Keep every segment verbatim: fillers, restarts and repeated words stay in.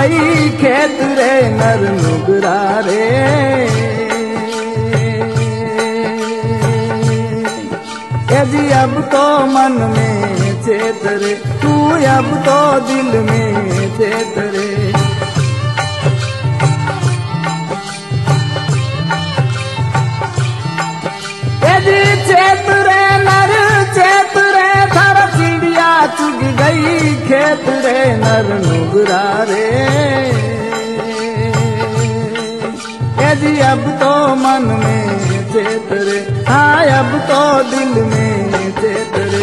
गई खेत रे नर नुगरा रे। यदि अब तो मन में चेत रे तू, अब तो दिल में चेत रे। यदि चेत रे नर चेत रे, थारा चिड़िया चुग गई खेत रे नर नुगरा रे। यदि अब तो मन में चेत रे, हाँ अब तो दिल में चेत रे।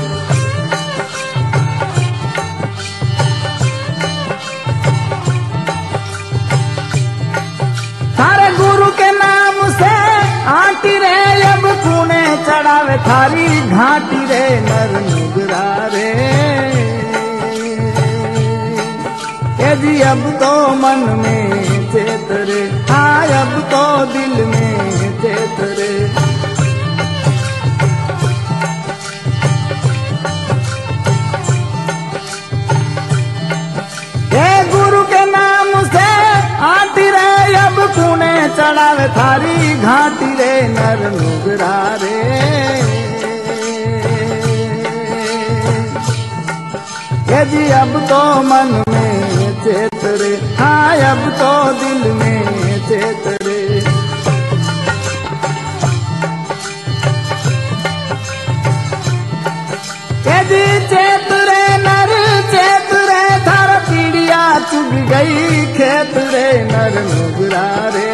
थारे गुरु के नाम से आटी रे, अब कूने चढ़ावे थारी घाटी रे नर नुगरा रे। यदि अब तो मन में चेत रे, हाँ अब तो दिल में चेत रे। हे गुरु के नाम से आती रे, अब कूने चढ़ावे थारी घाटी रे नर नुगरा रे। यदि अब तो मन में चेत रे, हाँ अब तो दिल में चेत रे। यदि चेत रे नर चेत रे, थारा चिड़िया चुग गई खेत रे नर नुगरा रे।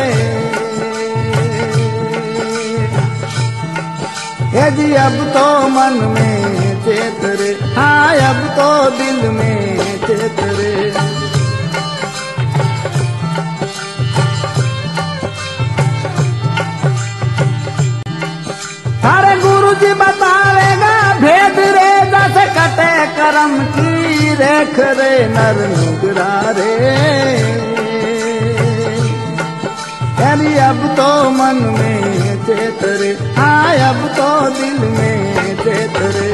यदि अब तो मन में चेत रे, हाँ अब तो दिल में चेत रे। थारे गुरु जी बतावेगा भेद रे, जैसे कटे करम की रेख रे नर नुगरा रे। यानी अब तो मन में चेत रे, हाँ अब तो दिल में चेत रे।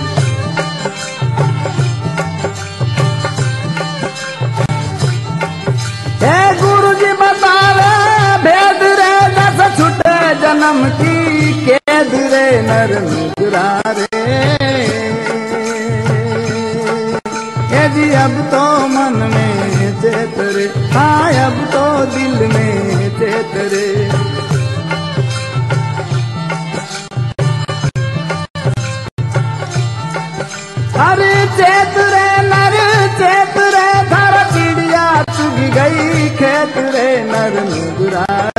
हे गुरु जी बतावे भेद रे, जैसे छुटे जन्म की कैद रे नर नुगरा रे। यदि अब तो मन में चेत रे, हाँ अब तो दिल में चेत रे। अरे चेत रे नर चेत रे, थारा चिड़िया चुग गई खेत रे नर नुगरा